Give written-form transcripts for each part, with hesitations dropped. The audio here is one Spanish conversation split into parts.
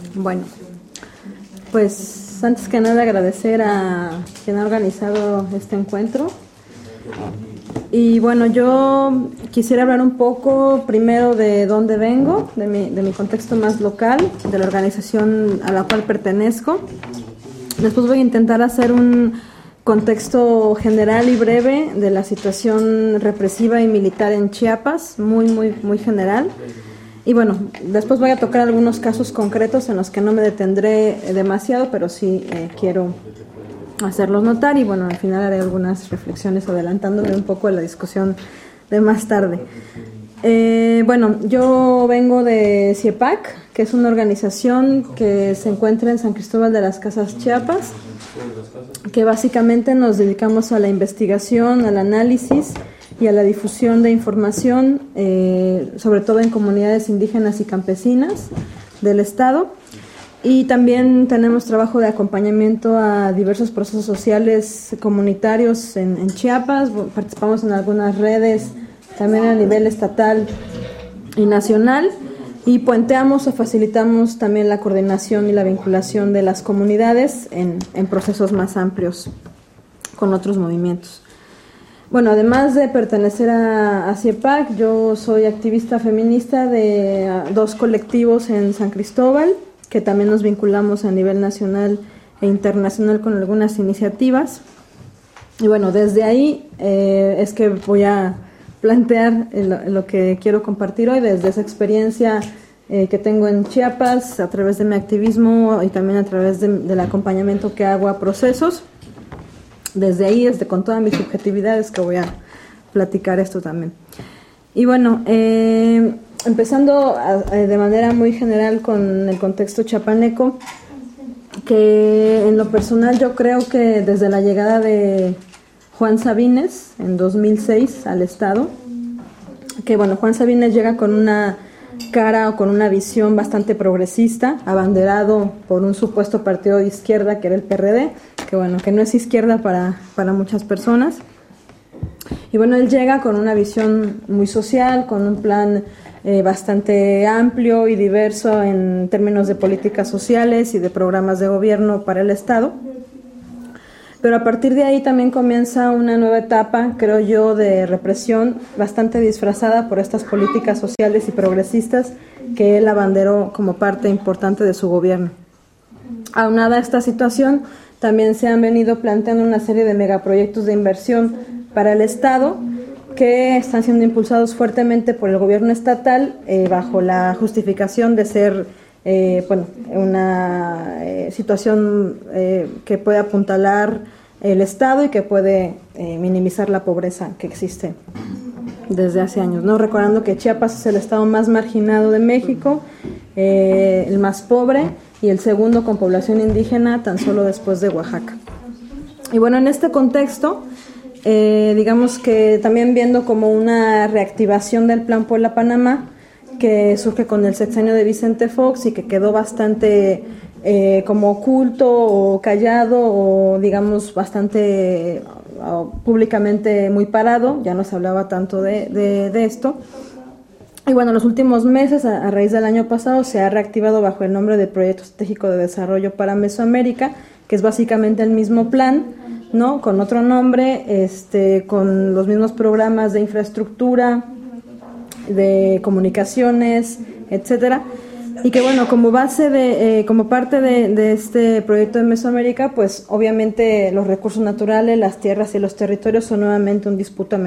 Bueno, pues antes que nada agradecer a quien ha organizado este encuentro. Y bueno, yo quisiera hablar un poco primero de dónde vengo, de mi contexto más local, de la organización a la cual pertenezco. Después voy a intentar hacer un contexto general y breve de la situación represiva y militar en Chiapas, muy general. Y bueno, después voy a tocar algunos casos concretos en los que no me detendré demasiado, pero sí quiero hacerlos notar, y bueno, al final haré algunas reflexiones adelantándome un poco a la discusión de más tarde. Bueno, yo vengo de CIEPAC, que es una organización que se encuentra en San Cristóbal de las Casas, Chiapas, que básicamente nos dedicamos a la investigación, al análisis y a la difusión de información, sobre todo en comunidades indígenas y campesinas del estado. Y también tenemos trabajo de acompañamiento a diversos procesos sociales comunitarios en Chiapas. Participamos en algunas redes también a nivel estatal y nacional, y puenteamos o facilitamos también la coordinación y la vinculación de las comunidades en procesos más amplios con otros movimientos. Bueno, además de pertenecer a CIEPAC, yo soy activista feminista de dos colectivos en San Cristóbal, que también nos vinculamos a nivel nacional e internacional con algunas iniciativas. Y bueno, desde ahí es que voy a plantear lo que quiero compartir hoy, desde esa experiencia que tengo en Chiapas, a través de mi activismo y también a través del acompañamiento que hago a procesos. Desde ahí, con todas mis subjetividades, que voy a platicar esto también. Y bueno, empezando de manera muy general con el contexto chiapaneco, que en lo personal yo creo que desde la llegada de Juan Sabines en 2006 al estado, que bueno, Juan Sabines llega con una cara o con una visión bastante progresista, abanderado por un supuesto partido de izquierda que era el PRD, que bueno, que no es izquierda para muchas personas. Y bueno, él llega con una visión muy social, con un plan bastante amplio y diverso en términos de políticas sociales y de programas de gobierno para el Estado. Pero a partir de ahí también comienza una nueva etapa, creo yo, de represión bastante disfrazada por estas políticas sociales y progresistas que él abanderó como parte importante de su gobierno. Aunada a esta situación, también se han venido planteando una serie de megaproyectos de inversión para el Estado que están siendo impulsados fuertemente por el gobierno estatal bajo la justificación de ser una situación que puede apuntalar el Estado y que puede minimizar la pobreza que existe desde hace años, ¿no? Recordando que Chiapas es el estado más marginado de México, el más pobre y el segundo con población indígena, tan solo después de Oaxaca. Y bueno, en este contexto, digamos que también viendo como una reactivación del Plan Puebla-Panamá, que surge con el sexenio de Vicente Fox y que quedó bastante como oculto o callado, o digamos bastante públicamente muy parado, ya no se hablaba tanto de esto. Y bueno, en los últimos meses, a raíz del año pasado, se ha reactivado bajo el nombre de Proyecto Estratégico de Desarrollo para Mesoamérica, que es básicamente el mismo plan, ¿no? Con otro nombre, con los mismos programas de infraestructura, de comunicaciones, etcétera, y que bueno, como base como parte de este proyecto de Mesoamérica, pues obviamente los recursos naturales, las tierras y los territorios son nuevamente un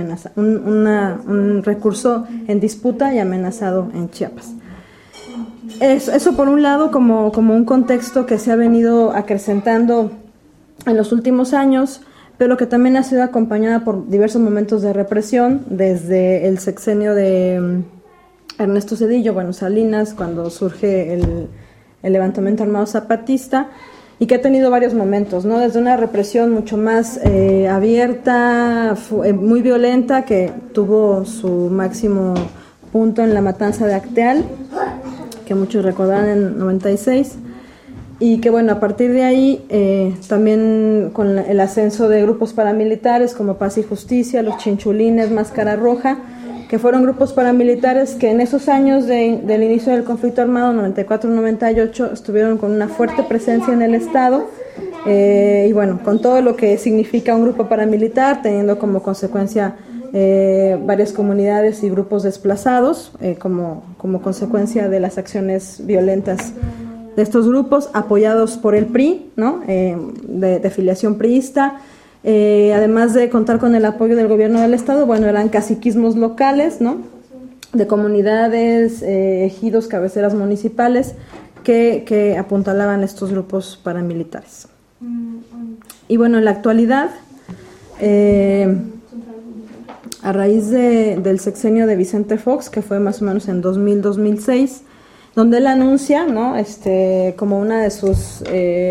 recurso en disputa y amenazado en Chiapas. Eso por un lado como un contexto que se ha venido acrecentando en los últimos años, pero que también ha sido acompañada por diversos momentos de represión, desde el sexenio de Ernesto Zedillo, Salinas, cuando surge el levantamiento armado zapatista, y que ha tenido varios momentos, ¿no? Desde una represión mucho más abierta, muy violenta, que tuvo su máximo punto en la matanza de Acteal, que muchos recordarán en 96, y que bueno, a partir de ahí también con el ascenso de grupos paramilitares como Paz y Justicia, los Chinchulines, Máscara Roja, que fueron grupos paramilitares que en esos años del inicio del conflicto armado, 94-98, estuvieron con una fuerte presencia en el Estado, y bueno, con todo lo que significa un grupo paramilitar, teniendo como consecuencia varias comunidades y grupos desplazados, como consecuencia de las acciones violentas de estos grupos, apoyados por el PRI, ¿no? De filiación priista. Además de contar con el apoyo del gobierno del Estado, bueno, eran caciquismos locales, ¿no? De comunidades, ejidos, cabeceras municipales que apuntalaban estos grupos paramilitares. Y bueno, en la actualidad, a raíz del sexenio de Vicente Fox, que fue más o menos en 2000-2006, donde él anuncia, ¿no? Como una de sus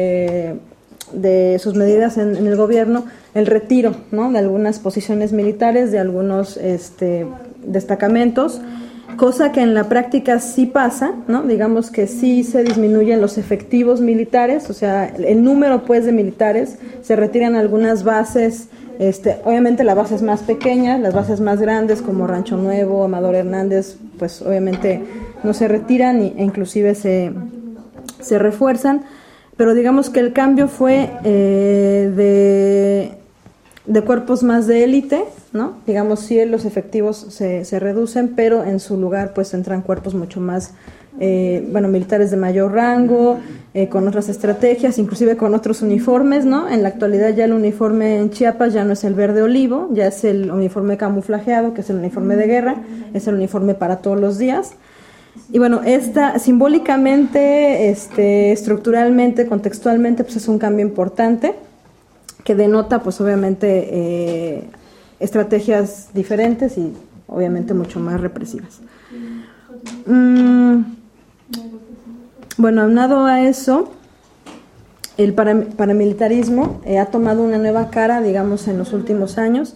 medidas en el gobierno, el retiro, ¿no? De algunas posiciones militares, de algunos destacamentos, cosa que en la práctica sí pasa, ¿no? Digamos que sí se disminuyen los efectivos militares, o sea, el número pues de militares, se retiran algunas bases, obviamente la base es más pequeña, las bases más grandes como Rancho Nuevo, Amador Hernández, pues obviamente no se retiran e inclusive se refuerzan, pero digamos que el cambio fue de cuerpos más de élite, ¿no? Digamos, sí, los efectivos se reducen, pero en su lugar pues entran cuerpos mucho más, militares de mayor rango, con otras estrategias, inclusive con otros uniformes, ¿no? En la actualidad ya el uniforme en Chiapas ya no es el verde olivo, ya es el uniforme camuflajeado, que es el uniforme de guerra, es el uniforme para todos los días. Y bueno, simbólicamente, estructuralmente, contextualmente, pues es un cambio importante que denota, pues obviamente, estrategias diferentes y obviamente mucho más represivas. Bueno, aunado a eso, el paramilitarismo ha tomado una nueva cara, digamos, en los últimos años.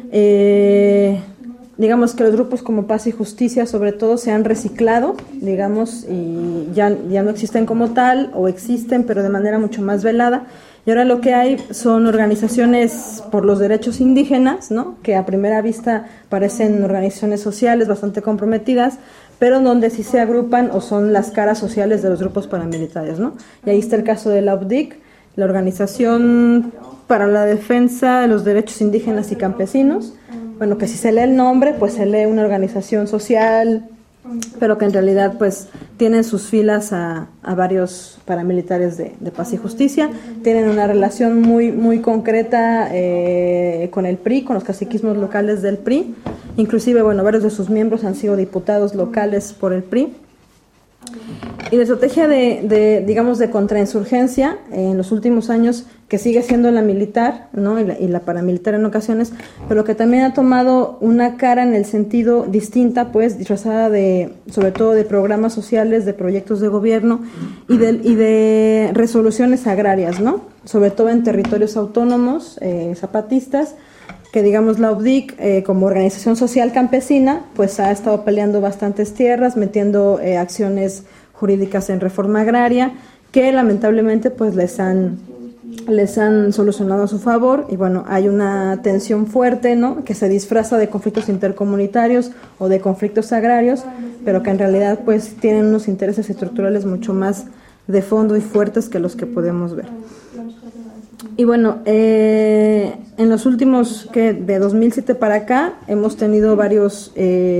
Digamos que los grupos como Paz y Justicia, sobre todo, se han reciclado, digamos, y ya no existen como tal, o existen, pero de manera mucho más velada. Y ahora lo que hay son organizaciones por los derechos indígenas, ¿no? Que a primera vista parecen organizaciones sociales bastante comprometidas, pero donde sí se agrupan o son las caras sociales de los grupos paramilitares, ¿no? Y ahí está el caso de la UPDIC, la Organización para la Defensa de los Derechos Indígenas y Campesinos. Bueno, que si se lee el nombre, pues se lee una organización social, pero que en realidad pues tienen sus filas a varios paramilitares de Paz y Justicia, tienen una relación muy, muy concreta con el PRI, con los caciquismos locales del PRI, inclusive, bueno, varios de sus miembros han sido diputados locales por el PRI. Y la estrategia digamos, de contrainsurgencia en los últimos años, que sigue siendo la militar, ¿no? y la paramilitar en ocasiones, pero que también ha tomado una cara en el sentido distinta, pues, disfrazada sobre todo de programas sociales, de proyectos de gobierno y de resoluciones agrarias, ¿no? Sobre todo en territorios autónomos, zapatistas, que digamos la UPDIC como organización social campesina pues ha estado peleando bastantes tierras, metiendo acciones jurídicas en reforma agraria que lamentablemente pues les han solucionado a su favor, y bueno, hay una tensión fuerte, ¿no? Que se disfraza de conflictos intercomunitarios o de conflictos agrarios, pero que en realidad pues tienen unos intereses estructurales mucho más de fondo y fuertes que los que podemos ver. Y bueno, en los últimos, de 2007 para acá, hemos tenido varios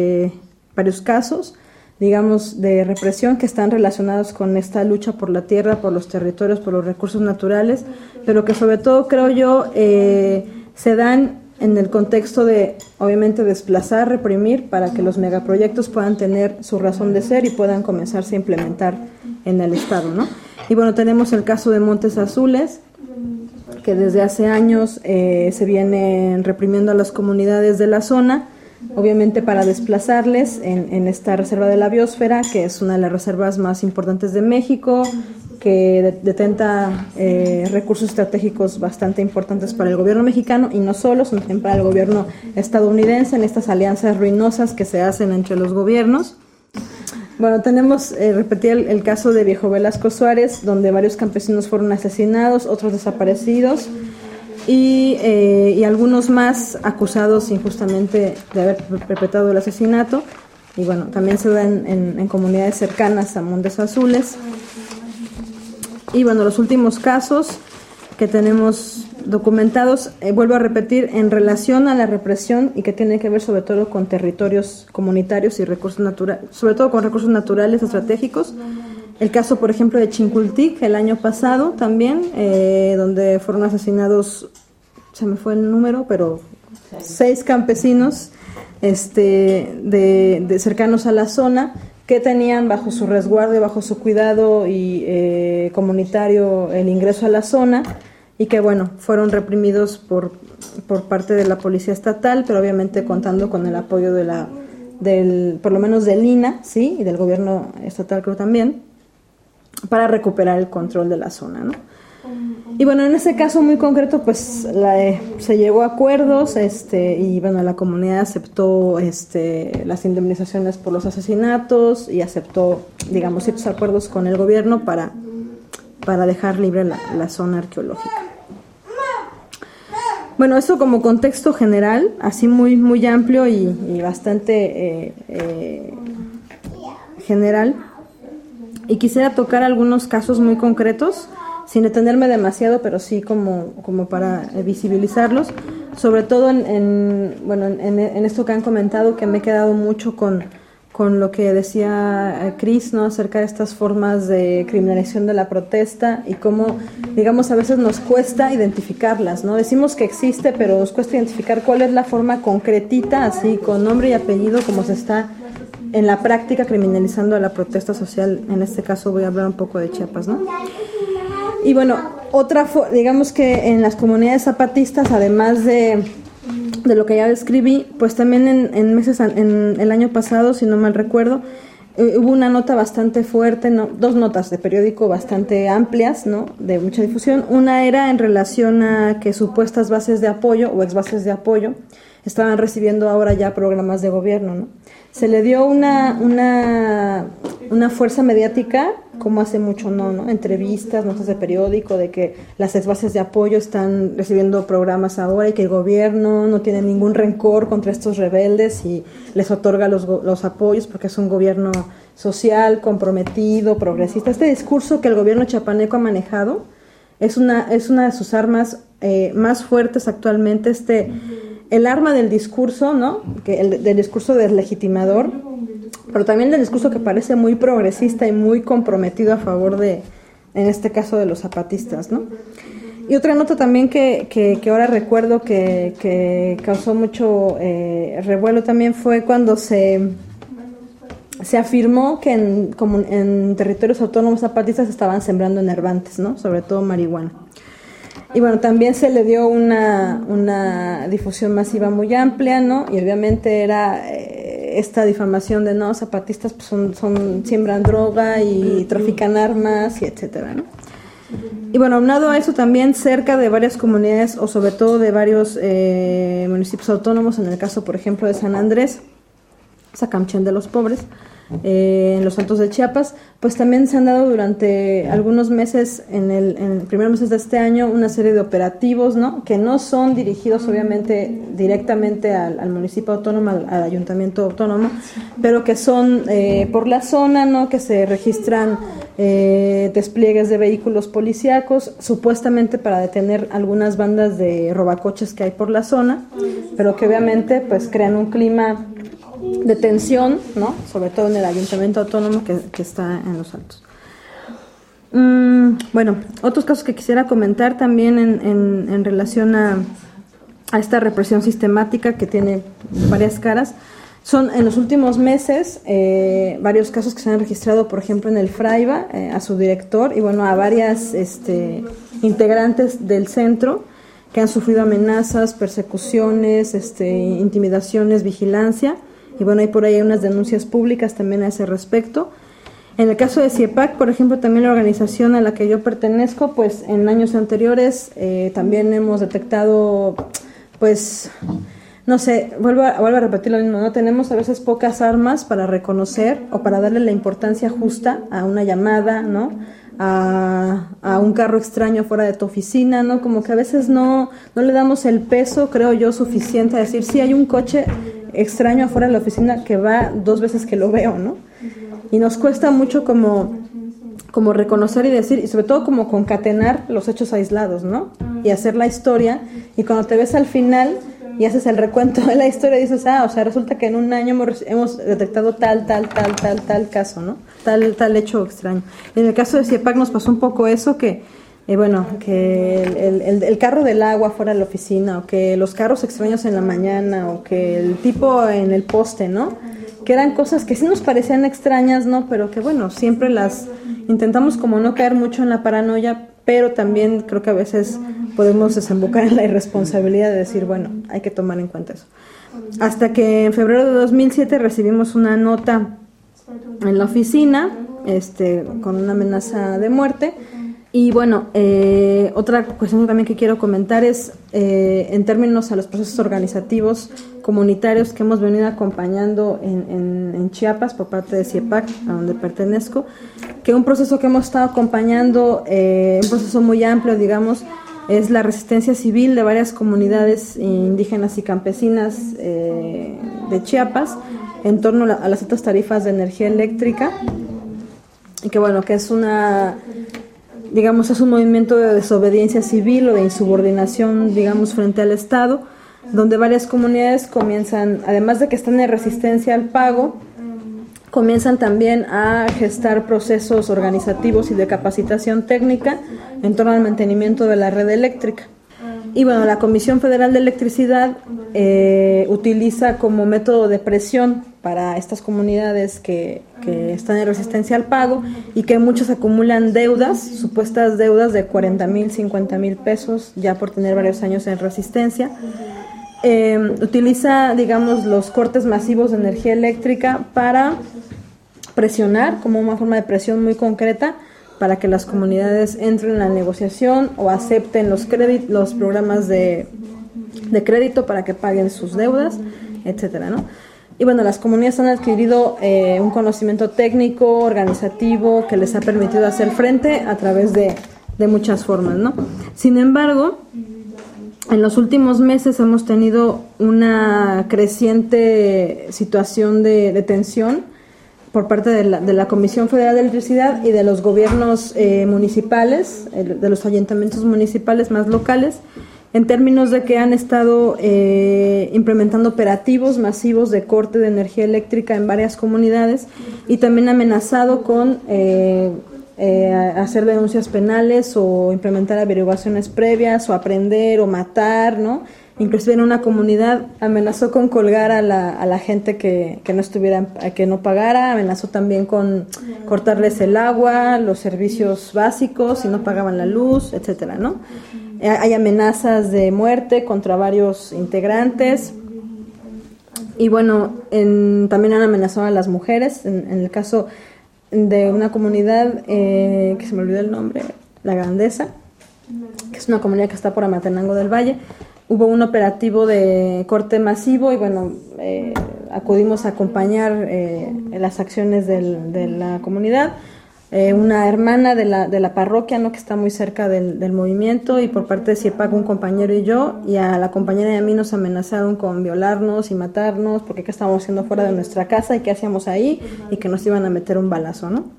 casos, digamos, de represión que están relacionados con esta lucha por la tierra, por los territorios, por los recursos naturales, pero que sobre todo, creo yo, se dan en el contexto de, obviamente, desplazar, reprimir, para que los megaproyectos puedan tener su razón de ser y puedan comenzarse a implementar en el Estado, ¿no? Y bueno, tenemos el caso de Montes Azules, que desde hace años se vienen reprimiendo a las comunidades de la zona, obviamente para desplazarles en esta reserva de la biosfera, que es una de las reservas más importantes de México, que detenta recursos estratégicos bastante importantes para el gobierno mexicano, y no solo, sino también para el gobierno estadounidense, en estas alianzas ruinosas que se hacen entre los gobiernos. Bueno, tenemos, repetí el caso de Viejo Velasco Suárez, donde varios campesinos fueron asesinados, otros desaparecidos, y algunos más acusados injustamente de haber perpetrado el asesinato. Y bueno, también se da en comunidades cercanas a Montes Azules. Y bueno, los últimos casos que tenemos documentados, vuelvo a repetir, en relación a la represión y que tiene que ver sobre todo con territorios comunitarios y recursos naturales, sobre todo con recursos naturales estratégicos. El caso, por ejemplo, de Chincultic, el año pasado también, donde fueron asesinados, se me fue el número, pero 6 campesinos de cercanos a la zona, que tenían bajo su resguardo y bajo su cuidado y comunitario el ingreso a la zona, y que bueno, fueron reprimidos por parte de la policía estatal, pero obviamente contando con el apoyo por lo menos del INAH, ¿sí? Y del gobierno estatal, creo también, para recuperar el control de la zona, ¿no? Y bueno, en ese caso muy concreto, pues se llegó a acuerdos, y bueno, la comunidad aceptó las indemnizaciones por los asesinatos y aceptó, digamos, ciertos acuerdos con el gobierno para dejar libre la zona arqueológica. Bueno, eso como contexto general, así muy, muy amplio y bastante general. Y quisiera tocar algunos casos muy concretos, sin detenerme demasiado, pero sí como para visibilizarlos, sobre todo en esto que han comentado, que me he quedado mucho con lo que decía Cris, ¿no?, acerca de estas formas de criminalización de la protesta y cómo, digamos, a veces nos cuesta identificarlas, ¿no? Decimos que existe, pero nos cuesta identificar cuál es la forma concretita, así con nombre y apellido, como se está en la práctica criminalizando a la protesta social. En este caso voy a hablar un poco de Chiapas, ¿no? Y bueno, digamos que en las comunidades zapatistas, además de lo que ya describí, pues también en el año pasado, si no mal recuerdo, hubo una nota bastante fuerte, ¿no? 2 notas de periódico bastante amplias, ¿no?, de mucha difusión. Una era en relación a que supuestas bases de apoyo o ex bases de apoyo estaban recibiendo ahora ya programas de gobierno, ¿no? Se le dio una fuerza mediática, como hace mucho no, entrevistas, notas de periódico, de que las ex bases de apoyo están recibiendo programas ahora y que el gobierno no tiene ningún rencor contra estos rebeldes y les otorga los apoyos porque es un gobierno social, comprometido, progresista. Este discurso que el gobierno chiapaneco ha manejado es una de sus armas más fuertes actualmente, el arma del discurso, ¿no?, del discurso deslegitimador, pero también del discurso que parece muy progresista y muy comprometido a favor en este caso, de los zapatistas, ¿no? Y otra nota también que ahora recuerdo que causó mucho revuelo también fue cuando se afirmó que en territorios autónomos zapatistas estaban sembrando enervantes, ¿no?, sobre todo marihuana. Y bueno, también se le dio una difusión masiva muy amplia, ¿no? Y obviamente era esta difamación de no, zapatistas pues siembran droga y trafican armas y etcétera, ¿no? Y bueno, aunado a eso también cerca de varias comunidades o sobre todo de varios municipios autónomos, en el caso por ejemplo de San Andrés, Sacamchén de los Pobres, en los Altos de Chiapas, pues también se han dado durante algunos meses, en primeros meses de este año, una serie de operativos, ¿no?, que no son dirigidos obviamente directamente al municipio autónomo, al ayuntamiento autónomo, pero que son por la zona, ¿no?, que se registran despliegues de vehículos policíacos, supuestamente para detener algunas bandas de robacoches que hay por la zona, pero que obviamente pues crean un clima de tensión, ¿no?, sobre todo en el ayuntamiento autónomo que está en Los Altos. Bueno, otros casos que quisiera comentar también en relación a esta represión sistemática que tiene varias caras, son en los últimos meses varios casos que se han registrado, por ejemplo en el Fraiba, a su director y bueno, a varias integrantes del centro que han sufrido amenazas, persecuciones, intimidaciones, vigilancia. Y bueno, hay por ahí unas denuncias públicas también a ese respecto. En el caso de CIEPAC, por ejemplo, también la organización a la que yo pertenezco, pues en años anteriores también hemos detectado, pues, no sé, vuelvo a repetir lo mismo, ¿no? Tenemos a veces pocas armas para reconocer o para darle la importancia justa a una llamada, ¿no?, a un carro extraño fuera de tu oficina, ¿no? Como que a veces no le damos el peso, creo yo, suficiente a decir, sí, hay un coche extraño afuera de la oficina que va 2 veces que lo veo, ¿no? Y nos cuesta mucho como reconocer y decir, y sobre todo como concatenar los hechos aislados, ¿no? Y hacer la historia, y cuando te ves al final y haces el recuento de la historia, dices, o sea, resulta que en un año hemos detectado tal caso, ¿no? Tal hecho extraño. En el caso de CIEPAC nos pasó un poco eso, que el carro del agua fuera de la oficina, o que los carros extraños en la mañana, o que el tipo en el poste, ¿no? Que eran cosas que sí nos parecían extrañas, ¿no? Pero que bueno, siempre las intentamos como no caer mucho en la paranoia, pero también creo que a veces podemos desembocar en la irresponsabilidad de decir, bueno, hay que tomar en cuenta eso. Hasta que en febrero de 2007 recibimos una nota en la oficina, con una amenaza de muerte. Y bueno, otra cuestión también que quiero comentar es en términos a los procesos organizativos comunitarios que hemos venido acompañando en Chiapas por parte de CIEPAC, a donde pertenezco, que un proceso que hemos estado acompañando, un proceso muy amplio, digamos, es la resistencia civil de varias comunidades indígenas y campesinas de Chiapas en torno a las altas tarifas de energía eléctrica, y que bueno, que es es un movimiento de desobediencia civil o de insubordinación, digamos, frente al Estado, donde varias comunidades comienzan, además de que están en resistencia al pago, comienzan también a gestar procesos organizativos y de capacitación técnica en torno al mantenimiento de la red eléctrica. Y bueno, la Comisión Federal de Electricidad utiliza como método de presión para estas comunidades que están en resistencia al pago y que muchos acumulan deudas, supuestas deudas de 40,000, 50,000 pesos, ya por tener varios años en resistencia. Utiliza, digamos, los cortes masivos de energía eléctrica para presionar, como una forma de presión muy concreta, para que las comunidades entren en la negociación o acepten los programas de crédito para que paguen sus deudas, etcétera, ¿no? Y bueno, las comunidades han adquirido un conocimiento técnico, organizativo, que les ha permitido hacer frente a través de muchas formas, ¿no? Sin embargo, en los últimos meses hemos tenido una creciente situación de tensión por parte de la Comisión Federal de Electricidad y de los gobiernos municipales, de los ayuntamientos municipales más locales, en términos de que han estado implementando operativos masivos de corte de energía eléctrica en varias comunidades y también amenazado con hacer denuncias penales o implementar averiguaciones previas o aprender o matar, ¿no? Inclusive en una comunidad amenazó con colgar a la gente que no pagara, amenazó también con cortarles el agua, los servicios básicos si no pagaban la luz, etcétera, ¿no? Hay amenazas de muerte contra varios integrantes y bueno, también han amenazado a las mujeres, en el caso de una comunidad que se me olvidó el nombre, La Grandeza, que es una comunidad que está por Amatenango del Valle. Hubo un operativo de corte masivo y bueno, acudimos a acompañar las acciones de la comunidad. Una hermana de la parroquia, ¿no?, que está muy cerca del movimiento, y por parte de CIEPAC un compañero y yo, y a la compañera y a mí nos amenazaron con violarnos y matarnos porque qué estábamos haciendo fuera de nuestra casa y qué hacíamos ahí, y que nos iban a meter un balazo, ¿no?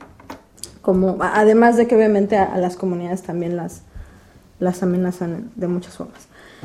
Además de que obviamente a las comunidades también las amenazan de muchas formas.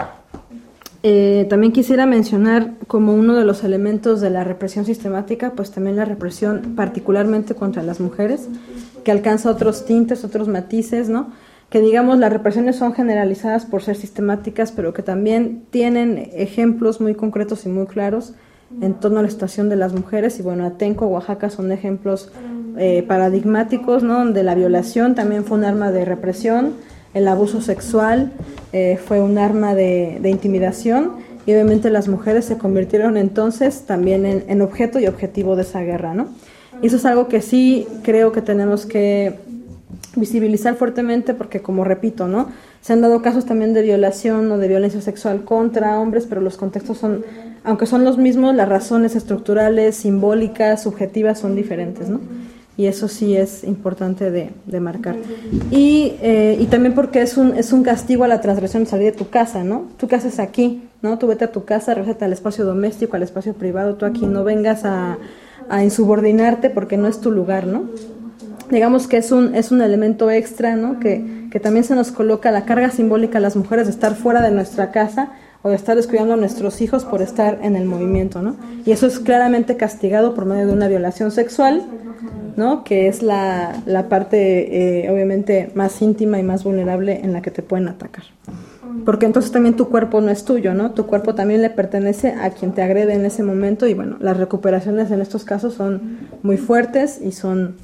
También quisiera mencionar como uno de los elementos de la represión sistemática, pues también la represión particularmente contra las mujeres, que alcanza otros tintes, otros matices, ¿no? Que digamos las represiones son generalizadas por ser sistemáticas, pero que también tienen ejemplos muy concretos y muy claros en torno a la situación de las mujeres. Y bueno, Atenco, Oaxaca son ejemplos paradigmáticos, ¿no? Donde la violación también fue un arma de represión, el abuso sexual fue un arma de intimidación, y obviamente las mujeres se convirtieron entonces también en objeto y objetivo de esa guerra, ¿no? Y eso es algo que sí creo que tenemos que visibilizar fuertemente, porque como repito, ¿no?, se han dado casos también de violación o de violencia sexual contra hombres, pero los contextos aunque son los mismos, las razones estructurales, simbólicas, subjetivas son diferentes, ¿no? Y eso sí es importante de marcar. Y también porque es un castigo a la transgresión de salir de tu casa, ¿no? ¿Tú qué haces aquí? ¿No? Tú vete a tu casa, regrésate al espacio doméstico, al espacio privado, tú aquí no vengas a insubordinarte porque no es tu lugar, ¿no? Digamos que es un elemento extra, ¿no? Que también se nos coloca la carga simbólica a las mujeres de estar fuera de nuestra casa o de estar descuidando a nuestros hijos por estar en el movimiento, ¿no? Y eso es claramente castigado por medio de una violación sexual, ¿no? Que es la parte obviamente más íntima y más vulnerable en la que te pueden atacar. Porque entonces también tu cuerpo no es tuyo, ¿no? Tu cuerpo también le pertenece a quien te agrede en ese momento y bueno, las recuperaciones en estos casos son muy fuertes y son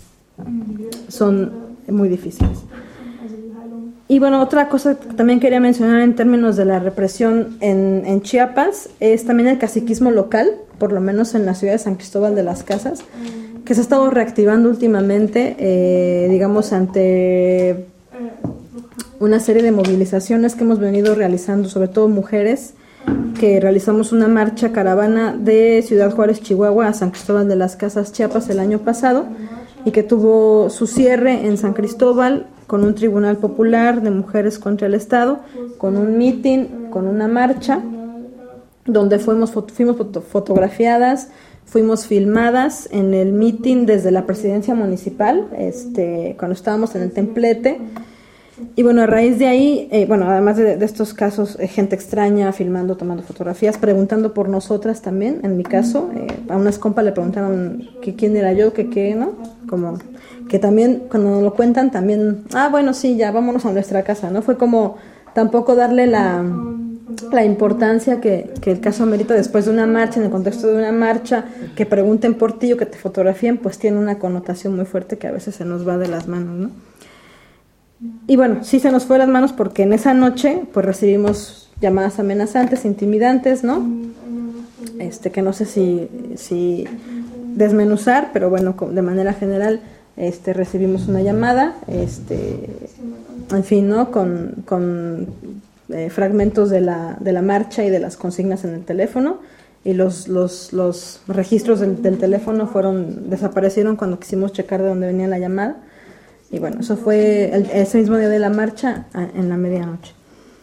muy difíciles. Y bueno, otra cosa que también quería mencionar en términos de la represión en Chiapas es también el caciquismo local, por lo menos en la ciudad de San Cristóbal de las Casas, que se ha estado reactivando últimamente, digamos, ante una serie de movilizaciones que hemos venido realizando, sobre todo mujeres, que realizamos una marcha caravana de Ciudad Juárez, Chihuahua, a San Cristóbal de las Casas, Chiapas, el año pasado, y que tuvo su cierre en San Cristóbal con un tribunal popular de mujeres contra el Estado, con un mitin, con una marcha, donde fuimos fotografiadas, fuimos filmadas en el mitin desde la presidencia municipal, cuando estábamos en el templete. Y bueno, a raíz de ahí, además de estos casos, gente extraña filmando, tomando fotografías, preguntando por nosotras también, en mi caso, a unas compas le preguntaron que quién era yo, que qué, ¿no? Como que también, cuando nos lo cuentan, también, bueno, sí, ya vámonos a nuestra casa, ¿no? Fue como tampoco darle la importancia que el caso amerita después de una marcha, en el contexto de una marcha, que pregunten por ti o que te fotografíen, pues tiene una connotación muy fuerte que a veces se nos va de las manos, ¿no? Y bueno, sí se nos fue de las manos porque en esa noche pues recibimos llamadas amenazantes, intimidantes, ¿no? Que no sé si desmenuzar, pero bueno, de manera general recibimos una llamada, en fin, ¿no? Con fragmentos de la marcha y de las consignas en el teléfono, y los registros del teléfono desaparecieron cuando quisimos checar de dónde venía la llamada. Y bueno, eso fue ese mismo día de la marcha, en la medianoche.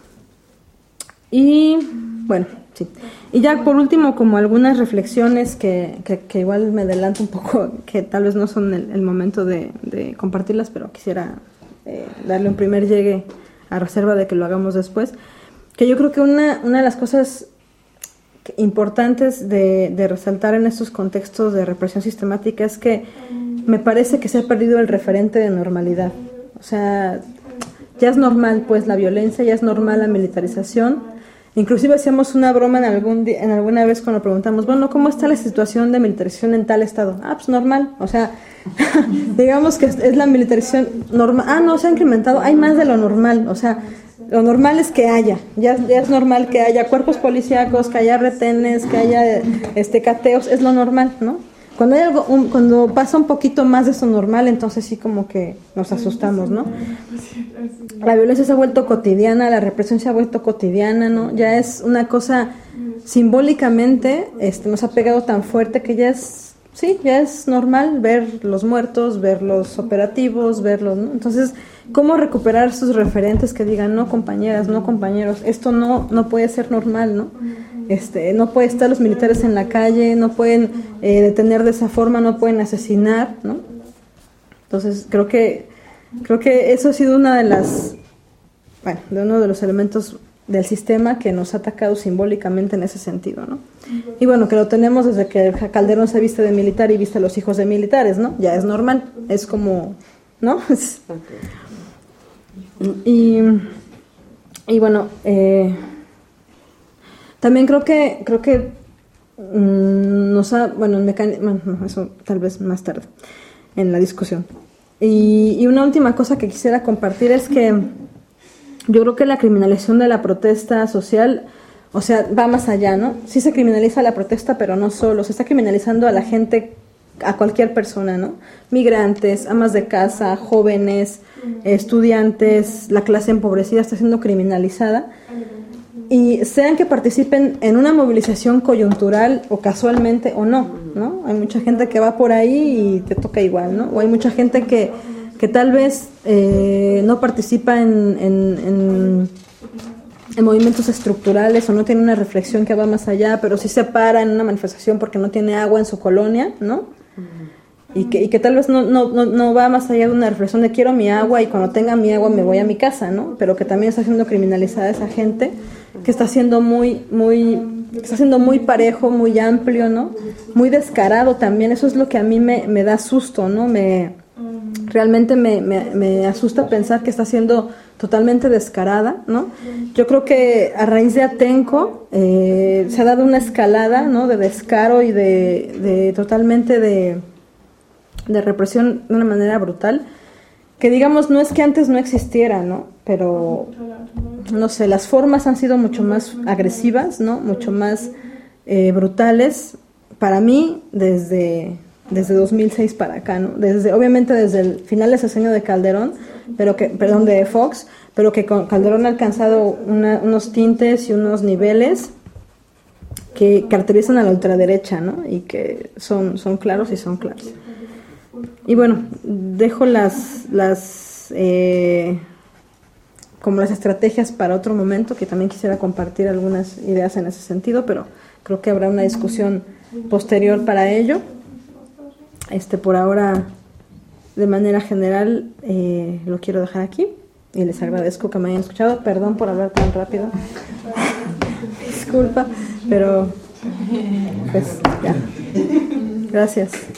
Y bueno, sí. Y ya por último, como algunas reflexiones que igual me adelanto un poco, que tal vez no son el momento de compartirlas, pero quisiera darle un primer llegue a reserva de que lo hagamos después. Que yo creo que una de las cosas importantes de resaltar en estos contextos de represión sistemática es que me parece que se ha perdido el referente de normalidad. O sea, ya es normal pues la violencia, ya es normal la militarización. Inclusive hacíamos una broma en alguna vez cuando preguntamos, bueno, ¿cómo está la situación de militarización en tal estado? Pues normal, o sea, digamos que es la militarización normal. No, se ha incrementado, hay más de lo normal, o sea, lo normal es que ya es normal que haya cuerpos policíacos, que haya retenes, que haya cateos, es lo normal, ¿no? Cuando hay cuando pasa un poquito más de eso normal, entonces sí como que nos asustamos, ¿no? La violencia se ha vuelto cotidiana, la represión se ha vuelto cotidiana, ¿no? Ya es una cosa simbólicamente, nos ha pegado tan fuerte que ya es normal ver los muertos, ver los operativos, verlos, ¿no? Entonces, ¿cómo recuperar esos referentes que digan, no compañeras, no compañeros, esto no puede ser normal, ¿no? No puede estar los militares en la calle, no pueden detener de esa forma, no pueden asesinar, ¿no? Entonces creo que eso ha sido uno de los elementos del sistema que nos ha atacado simbólicamente en ese sentido, ¿no? Y bueno, que lo tenemos desde que Calderón se viste de militar y viste a los hijos de militares, ¿no? Ya es normal, es como, ¿no? Y bueno, también creo que nos ha, bueno, eso tal vez más tarde en la discusión. Y una última cosa que quisiera compartir es que yo creo que la criminalización de la protesta social, o sea, va más allá, ¿no? Sí se criminaliza la protesta, pero no solo, se está criminalizando a la gente, a cualquier persona, ¿no? Migrantes, amas de casa, jóvenes, estudiantes, la clase empobrecida está siendo criminalizada. Y sean que participen en una movilización coyuntural o casualmente o no, ¿no? Hay mucha gente que va por ahí y te toca igual, ¿no? O hay mucha gente que tal vez no participa en movimientos estructurales o no tiene una reflexión que va más allá, pero sí se para en una manifestación porque no tiene agua en su colonia, ¿no? Y que tal vez no va más allá de una reflexión de quiero mi agua y cuando tenga mi agua me voy a mi casa, ¿no? Pero que también está siendo criminalizada esa gente, que está siendo muy parejo, muy amplio, ¿no? Muy descarado también. Eso es lo que a mí me da susto, ¿no? Realmente me asusta pensar que está siendo totalmente descarada, ¿no? Yo creo que a raíz de Atenco se ha dado una escalada, ¿no? De descaro y de totalmente de represión de una manera brutal, que digamos no es que antes no existiera, ¿no? Pero no sé, las formas han sido mucho más agresivas, ¿no? Mucho más brutales para mí desde 2006 para acá, ¿no? Obviamente desde el final del sexenio de Calderón, de Fox, pero que con Calderón ha alcanzado unos tintes y unos niveles que caracterizan a la ultraderecha, ¿no? Y que son claros y son claros. Y bueno, dejo como las estrategias para otro momento, que también quisiera compartir algunas ideas en ese sentido, pero creo que habrá una discusión posterior para ello. Por ahora, de manera general, lo quiero dejar aquí y les agradezco que me hayan escuchado. Perdón por hablar tan rápido. Disculpa, pero pues ya. Gracias.